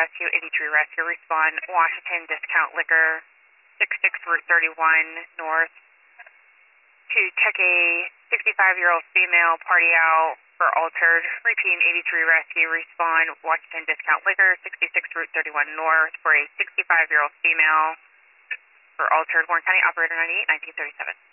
Rescue, 83 Rescue, respond Washington Discount Liquor, 66 Route 31 North, to check a 65-year-old female party out for altered. Repeating 83 Rescue, respond Washington Discount Liquor, 66 Route 31 North, for a 65-year-old female for altered. Warren County, operator 98, 1937.